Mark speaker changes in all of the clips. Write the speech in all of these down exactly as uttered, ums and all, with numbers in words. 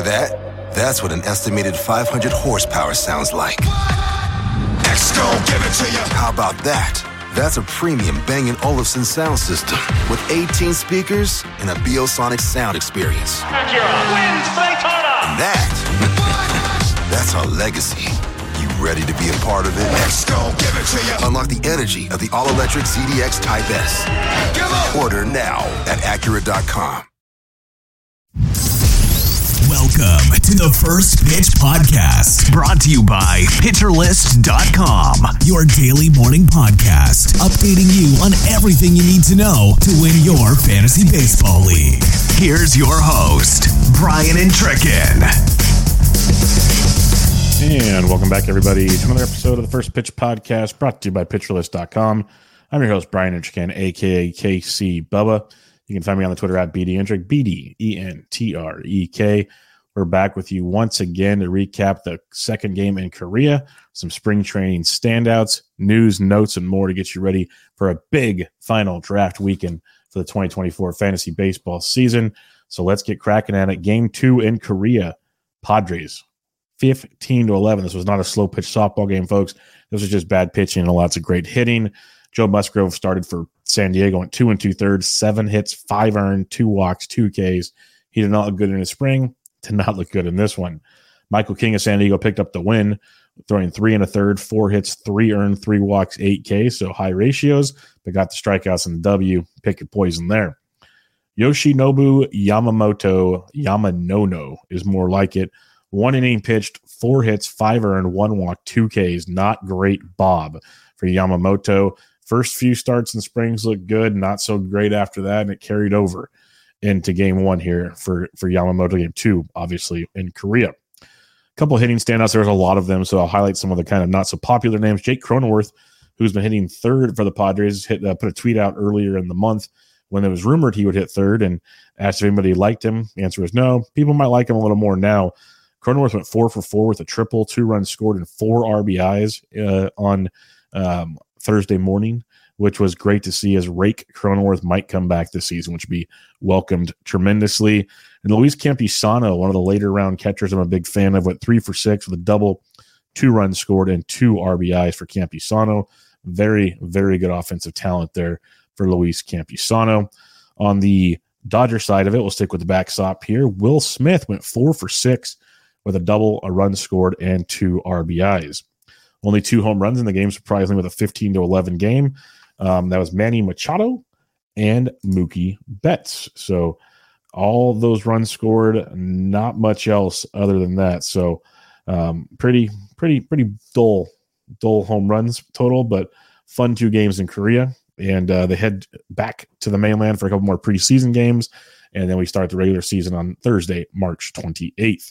Speaker 1: that? That's what an estimated five hundred horsepower sounds like. X gon' give it to you. How about that? That's a premium Bang and Olufsen sound system with eighteen speakers and a Biosonic sound experience.
Speaker 2: Acura wins Daytona.
Speaker 1: And that, that's our legacy. You ready to be a part of it? X gon' give it to you. Unlock the energy of the all-electric Z D X Type S. Order now at Acura dot com.
Speaker 3: Welcome to the First Pitch Podcast, brought to you by Pitcher List dot com, your daily morning podcast, updating you on everything you need to know to win your fantasy baseball league. Here's your host, Brian Intrikin.
Speaker 4: And welcome back, everybody, to another episode of the First Pitch Podcast, brought to you by Pitcher List dot com. I'm your host, Brian Intrikin, a k a. K C Bubba. You can find me on the Twitter at B D Entrik, B D E N T R E K. We're back with you once again to recap the second game in Korea, some spring training standouts, news, notes, and more to get you ready for a big final draft weekend for the twenty twenty-four fantasy baseball season. So let's get cracking at it. Game two in Korea, Padres, fifteen to eleven. This was not a slow pitch softball game, folks. This was just bad pitching and lots of great hitting. Joe Musgrove started for San Diego in two and two thirds, seven hits, five earned, two walks, two Ks. He did not look good in the spring, did not look good in this one. Michael King of San Diego picked up the win, throwing three and a third, four hits, three earned, three walks, eight Ks, so high ratios, but got the strikeouts and the W. Pick your poison there. Yoshinobu Yamamoto, Yamanono is more like it. One inning pitched, four hits, five earned, one walk, two Ks. Not great Bob for Yamamoto. First few starts in springs looked good, not so great after that, and it carried over into game one here for, for Yamamoto. Game two, obviously, in Korea. A couple of hitting standouts. There was a lot of them, so I'll highlight some of the kind of not so popular names. Jake Cronenworth, who's been hitting third for the Padres, hit, uh, put a tweet out earlier in the month when it was rumored he would hit third and asked if anybody liked him. The answer was no. People might like him a little more now. Cronenworth went four for four with a triple, two runs scored, and four R B Is uh, on um, Thursday morning, which was great to see, as Rake Cronenworth might come back this season, which would be welcomed tremendously. And Luis Campusano, one of the later round catchers I'm a big fan of, went three for six with a double, two runs scored, and two R B Is for Campusano. Very, very good offensive talent there for Luis Campusano. On the Dodger side of it, we'll stick with the backstop here. Will Smith went four for six with a double, a run scored, and two R B Is. Only two home runs in the game, surprisingly, with a fifteen to eleven game. Um, that was Manny Machado and Mookie Betts. So all of those runs scored, not much else other than that. So um, pretty, pretty, pretty dull, dull home runs total, but fun two games in Korea. And uh, they head back to the mainland for a couple more preseason games. And then we start the regular season on Thursday, March twenty-eighth.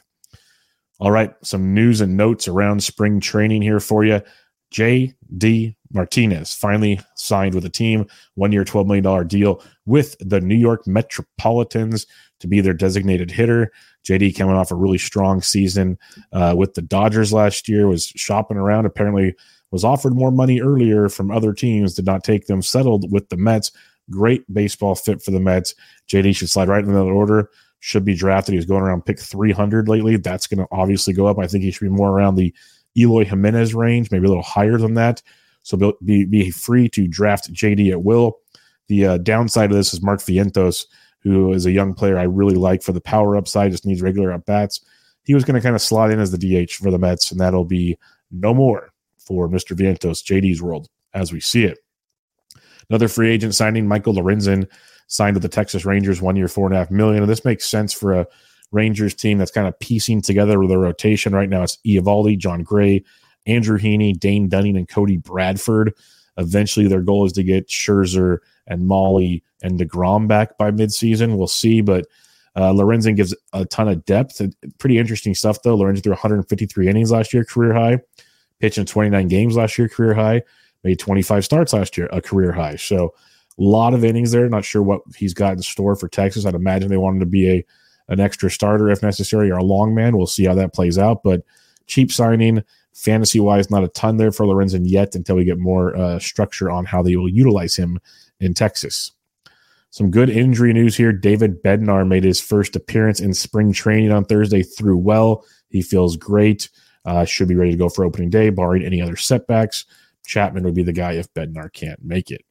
Speaker 4: All right, some news and notes around spring training here for you. J D Martinez finally signed with the team, one-year, twelve million dollars deal with the New York Metropolitans to be their designated hitter. J D coming off a really strong season uh, with the Dodgers last year, was shopping around, apparently was offered more money earlier from other teams, did not take them, settled with the Mets. Great baseball fit for the Mets. J D should slide right in that order. Should be drafted. He was going around pick three hundred lately. That's going to obviously go up. I think he should be more around the Eloy Jimenez range, maybe a little higher than that. So be, be free to draft J D at will. The uh, downside of this is Mark Vientos, who is a young player I really like for the power upside, just needs regular at-bats. He was going to kind of slot in as the D H for the Mets, and that'll be no more for Mister Vientos, J D's world, as we see it. Another free agent signing, Michael Lorenzen, signed with the Texas Rangers, one year, four and a half million. And this makes sense for a Rangers team that's kind of piecing together with a rotation right now. It's Eovaldi, John Gray, Andrew Heaney, Dane Dunning, and Cody Bradford. Eventually, their goal is to get Scherzer and Molly and DeGrom back by midseason. We'll see, but uh, Lorenzen gives a ton of depth. Pretty interesting stuff, though. Lorenzen threw one hundred fifty-three innings last year, career high. Pitched in twenty-nine games last year, career high. Made twenty-five starts last year, a career high. So a lot of innings there. Not sure what he's got in store for Texas. I'd imagine they want him to be a an extra starter if necessary, or a long man. We'll see how that plays out. But cheap signing, fantasy-wise, not a ton there for Lorenzen yet until we get more uh, structure on how they will utilize him in Texas. Some good injury news here. David Bednar made his first appearance in spring training on Thursday, threw well. He feels great. Uh, should be ready to go for opening day, barring any other setbacks. Chapman would be the guy if Bednar can't make it.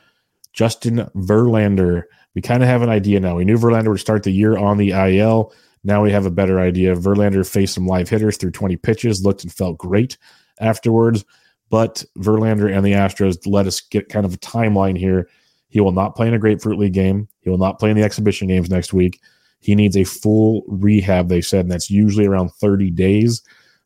Speaker 4: Justin Verlander. We kind of have an idea now. We knew Verlander would start the year on the I L. Now we have a better idea. Verlander faced some live hitters through twenty pitches, looked and felt great afterwards. But Verlander and the Astros let us get kind of a timeline here. He will not play in a Grapefruit League game. He will not play in the exhibition games next week. He needs a full rehab, they said, and that's usually around thirty days.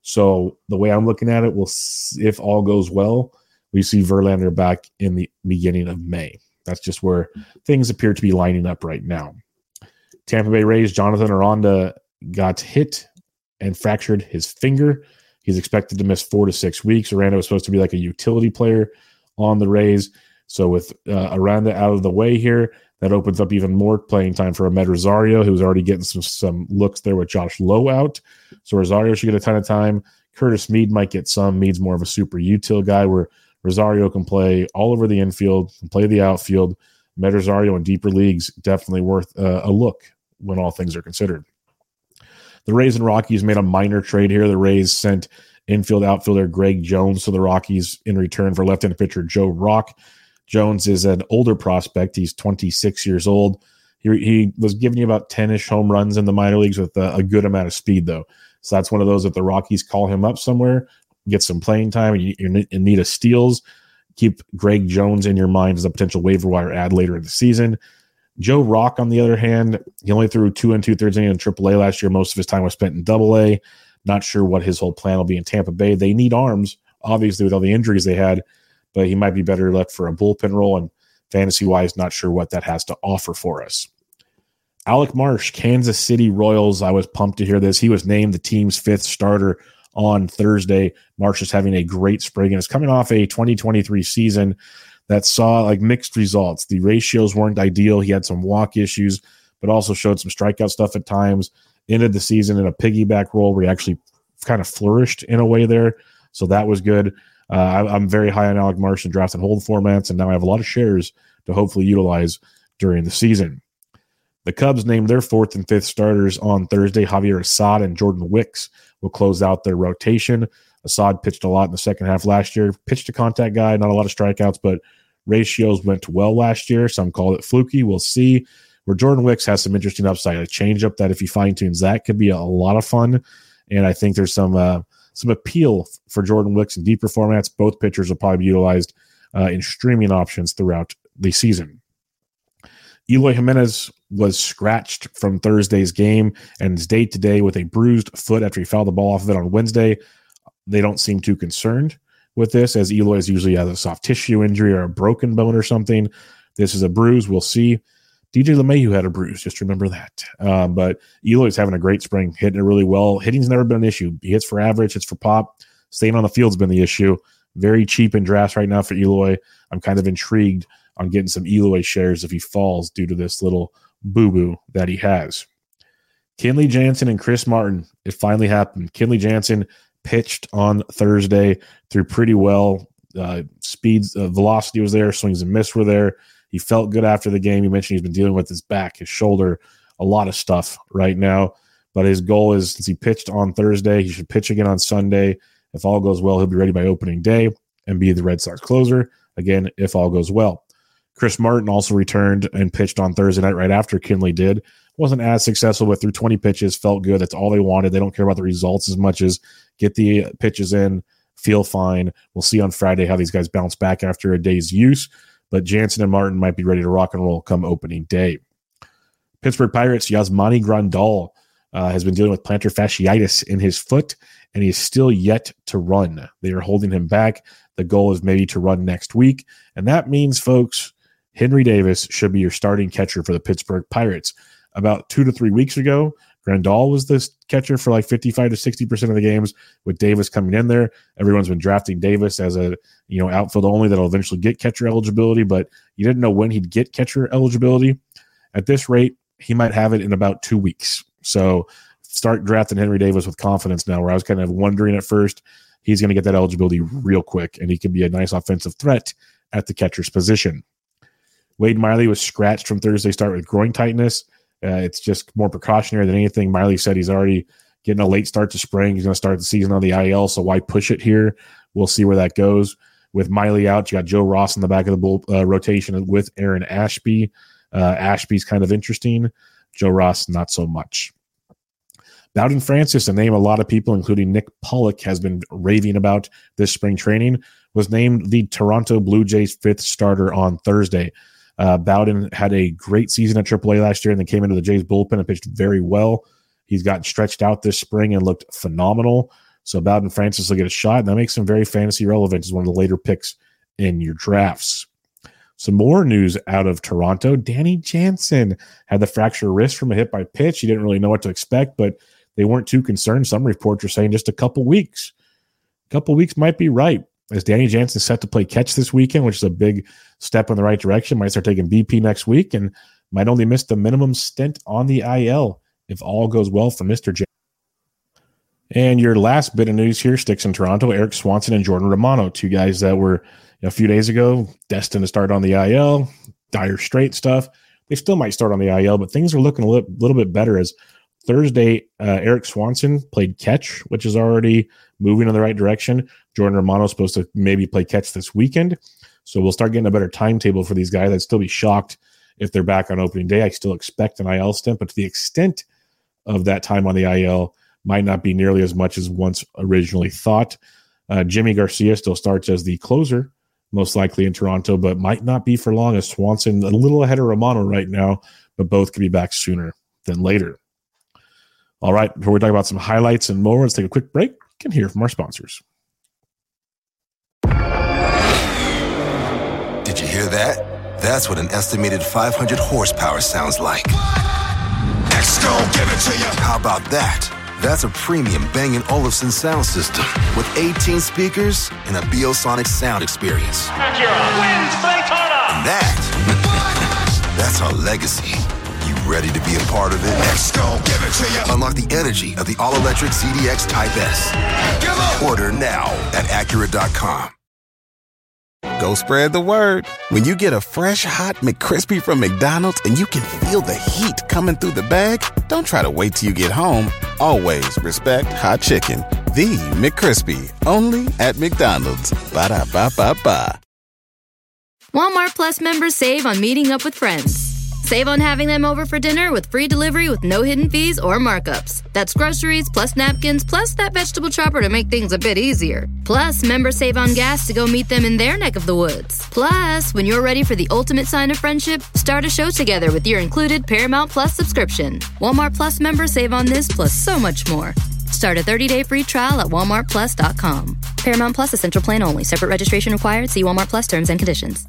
Speaker 4: So the way I'm looking at it, we'll, if all goes well, we see Verlander back in the beginning of May. That's just where things appear to be lining up right now. Tampa Bay Rays, Jonathan Aranda got hit and fractured his finger. He's expected to miss four to six weeks. Aranda was supposed to be like a utility player on the Rays. So with uh, Aranda out of the way here, that opens up even more playing time for Ahmed Rosario, who's already getting some, some looks there with Josh Lowe out. So Rosario should get a ton of time. Curtis Mead might get some. Mead's more of a super util guy where Rosario can play all over the infield, can play the outfield. Ahmed Rosario in deeper leagues, definitely worth uh, a look when all things are considered. The Rays and Rockies made a minor trade here. The Rays sent infield outfielder Greg Jones to the Rockies in return for left-handed pitcher Joe Rock. Jones is an older prospect. He's twenty-six years old. He, he was giving you about ten-ish home runs in the minor leagues with a, a good amount of speed, though. So that's one of those that the Rockies call him up somewhere, get some playing time, and you, you're in need of steals. Keep Greg Jones in your mind as a potential waiver wire add later in the season. Joe Rock, on the other hand, he only threw two and two-thirds innings in triple A last year. Most of his time was spent in double A. Not sure what his whole plan will be in Tampa Bay. They need arms, obviously, with all the injuries they had, but he might be better left for a bullpen role, and fantasy-wise, not sure what that has to offer for us. Alec Marsh, Kansas City Royals. I was pumped to hear this. He was named the team's fifth starter on Thursday. Marsh is having a great spring, and it's coming off a twenty twenty-three season that saw like mixed results. The ratios weren't ideal. He had some walk issues, but also showed some strikeout stuff at times. Ended the season in a piggyback role where he actually kind of flourished in a way there. So that was good. Uh, I, I'm very high on Alec Marsh in draft and hold formats, and now I have a lot of shares to hopefully utilize during the season. The Cubs named their fourth and fifth starters on Thursday. Javier Assad and Jordan Wicks will close out their rotation. Assad pitched a lot in the second half last year. Pitched a contact guy, not a lot of strikeouts, but ratios went well last year. Some call it fluky. We'll see. Where Jordan Wicks has some interesting upside. A changeup that if he fine-tunes that could be a, a lot of fun. And I think there's some uh, some appeal for Jordan Wicks in deeper formats. Both pitchers will probably be utilized uh, in streaming options throughout the season. Eloy Jimenez was scratched from Thursday's game and is day-to-day with a bruised foot after he fouled the ball off of it on Wednesday. They don't seem too concerned with this, as Eloy is usually has a soft tissue injury or a broken bone or something. This is a bruise. We'll see. D J LeMahieu had a bruise. Just remember that. Um, but Eloy's having a great spring, hitting it really well. Hitting's never been an issue. He hits for average, hits for pop. Staying on the field's been the issue. Very cheap in drafts right now for Eloy. I'm kind of intrigued on getting some Eloy shares if he falls due to this little boo-boo that he has. Kenley Jansen and Chris Martin. It finally happened. Kenley Jansen pitched on Thursday, threw pretty well. Uh, speeds, uh, velocity was there. Swings and miss were there. He felt good after the game. He mentioned he's been dealing with his back, his shoulder, a lot of stuff right now. But his goal is, since he pitched on Thursday, he should pitch again on Sunday. If all goes well, he'll be ready by opening day and be the Red Sox closer. Again, if all goes well. Chris Martin also returned and pitched on Thursday night right after Kenley did. Wasn't as successful, but through twenty pitches, felt good. That's all they wanted. They don't care about the results as much as get the pitches in, feel fine. We'll see on Friday how these guys bounce back after a day's use. But Jansen and Martin might be ready to rock and roll come opening day. Pittsburgh Pirates, Yasmani Grandal uh, has been dealing with plantar fasciitis in his foot, and he is still yet to run. They are holding him back. The goal is maybe to run next week. And that means, folks, Henry Davis should be your starting catcher for the Pittsburgh Pirates. About two to three weeks ago, Grandal was the catcher for like fifty-five to sixty percent of the games with Davis coming in there. Everyone's been drafting Davis as a, you know, outfield only that'll eventually get catcher eligibility, but you didn't know when he'd get catcher eligibility. At this rate, he might have it in about two weeks. So start drafting Henry Davis with confidence now, where I was kind of wondering at first, he's going to get that eligibility real quick, and he can be a nice offensive threat at the catcher's position. Wade Miley was scratched from Thursday start with groin tightness. Uh, it's just more precautionary than anything. Miley said he's already getting a late start to spring. He's going to start the season on the I L, so why push it here? We'll see where that goes. With Miley out, you got Joe Ross in the back of the bull, uh, rotation with Aaron Ashby. Uh, Ashby's kind of interesting. Joe Ross, not so much. Bowden Francis, a name a lot of people, including Nick Pollock, has been raving about this spring training, was named the Toronto Blue Jays fifth starter on Thursday. Uh, Bowden had a great season at triple A last year and then came into the Jays bullpen and pitched very well. He's gotten stretched out this spring and looked phenomenal. So Bowden Francis will get a shot, and that makes him very fantasy relevant as one of the later picks in your drafts. Some more news out of Toronto. Danny Jansen had the fractured wrist from a hit by pitch. He didn't really know what to expect, but they weren't too concerned. Some reports are saying just a couple weeks. A couple weeks might be right. As Danny Jansen set to play catch this weekend, which is a big step in the right direction, might start taking B P next week and might only miss the minimum stint on the I L if all goes well for Mister J. And your last bit of news here sticks in Toronto. Eric Swanson and Jordan Romano, two guys that were you know, a few days ago destined to start on the I L. Dire Straits stuff. They still might start on the I L, but things are looking a little, little bit better as Thursday, uh, Eric Swanson played catch, which is already moving in the right direction. Jordan Romano is supposed to maybe play catch this weekend. So we'll start getting a better timetable for these guys. I'd still be shocked if they're back on opening day. I still expect an I L stint, but to the extent of that time on the I L might not be nearly as much as once originally thought. Uh, Jimmy Garcia still starts as the closer, most likely in Toronto, but might not be for long as Swanson a little ahead of Romano right now, but both could be back sooner than later. All right, before we talk about some highlights and more, let's take a quick break and hear from our sponsors.
Speaker 1: Did you hear that? That's what an estimated five hundred horsepower sounds like. X-Gon, give it to you. How about that? That's a premium Bang and Olufsen sound system with eighteen speakers and a Biosonic sound experience.
Speaker 2: Acura wins Daytona.
Speaker 1: And that, that's our legacy. You ready to be a part of it? X-Gon, give it to you. Unlock the energy of the all-electric Z D X Type S. Give up. Order now at Acura dot com.
Speaker 5: Go spread the word. When you get a fresh, hot McCrispy from McDonald's and you can feel the heat coming through the bag, don't try to wait till you get home. Always respect hot chicken. The McCrispy, only at McDonald's. Ba-da-ba-ba-ba.
Speaker 6: Walmart Plus members save on meeting up with friends. Save on having them over for dinner with free delivery with no hidden fees or markups. That's groceries, plus napkins, plus that vegetable chopper to make things a bit easier. Plus, members save on gas to go meet them in their neck of the woods. Plus, when you're ready for the ultimate sign of friendship, start a show together with your included Paramount Plus subscription. Walmart Plus members save on this plus so much more. Start a thirty-day free trial at walmart plus dot com. Paramount Plus Essential Plan only. Separate registration required. See Walmart Plus terms and conditions.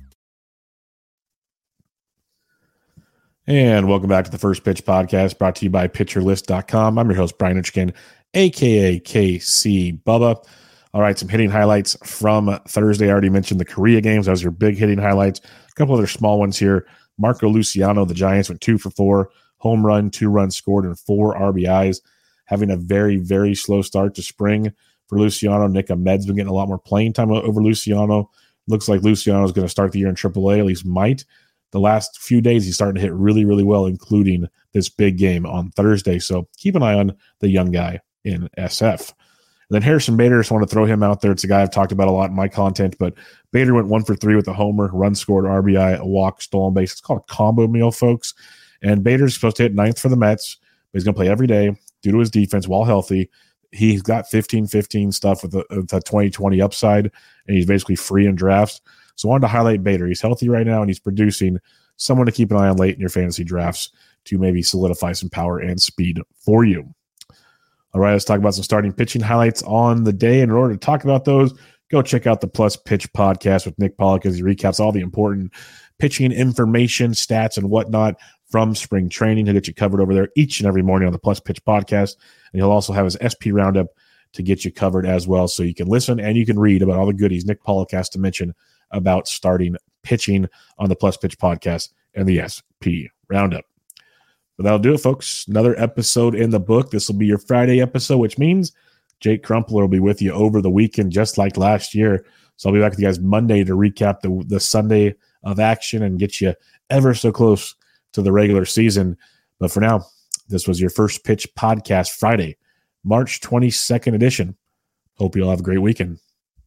Speaker 4: And welcome back to the First Pitch Podcast, brought to you by pitcher list dot com. I'm your host, Brian Hitchkin, a k a. K C Bubba. All right, some hitting highlights from Thursday. I already mentioned the Korea games. Those are your big hitting highlights. A couple other small ones here. Marco Luciano, the Giants, went two for four. Home run, two runs scored, and four R B Is. Having a very, very slow start to spring for Luciano. Nick Ahmed's been getting a lot more playing time over Luciano. Looks like Luciano is going to start the year in triple A, at least might. The last few days, he's starting to hit really, really well, including this big game on Thursday. So keep an eye on the young guy in S F. And then Harrison Bader, just want to throw him out there. It's a guy I've talked about a lot in my content, but Bader went one for three with a homer, run scored, R B I, a walk, stolen base. It's called a combo meal, folks. And Bader's supposed to hit ninth for the Mets, but he's going to play every day due to his defense while healthy. He's got fifteen fifteen stuff with a, with a twenty twenty upside, and he's basically free in drafts. So I wanted to highlight Bader. He's healthy right now, and he's producing someone to keep an eye on late in your fantasy drafts to maybe solidify some power and speed for you. All right, let's talk about some starting pitching highlights on the day. And in order to talk about those, go check out the Plus Pitch podcast with Nick Pollock as he recaps all the important pitching information, stats, and whatnot from spring training. He'll get you covered over there each and every morning on the Plus Pitch podcast. And he'll also have his S P Roundup to get you covered as well. So you can listen and you can read about all the goodies Nick Pollock has to mention about starting pitching on the Plus Pitch podcast and the S P Roundup. But that'll do it, folks. Another episode in the book. This will be your Friday episode, which means Jake Crumpler will be with you over the weekend, just like last year. So I'll be back with you guys Monday to recap the, the Sunday of action and get you ever so close to the regular season. But for now, this was your First Pitch Podcast Friday, March twenty-second edition. Hope you all have a great weekend.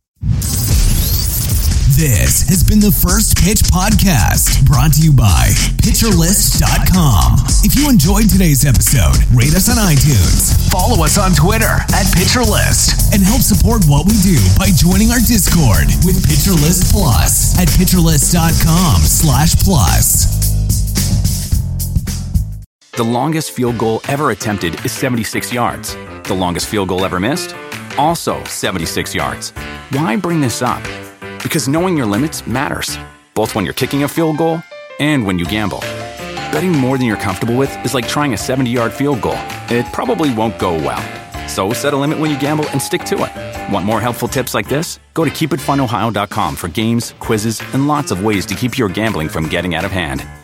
Speaker 3: This has been the First Pitch Podcast, brought to you by Pitcher List dot com. If you enjoyed today's episode, rate us on iTunes, follow us on Twitter at PitcherList, and help support what we do by joining our Discord with PitcherList Plus at PitcherList.com slash plus.
Speaker 7: The longest field goal ever attempted is seventy-six yards. The longest field goal ever missed? Also seventy-six yards. Why bring this up? Because knowing your limits matters, both when you're kicking a field goal and when you gamble. Betting more than you're comfortable with is like trying a seventy-yard field goal. It probably won't go well. So set a limit when you gamble and stick to it. Want more helpful tips like this? Go to keep it fun ohio dot com for games, quizzes, and lots of ways to keep your gambling from getting out of hand.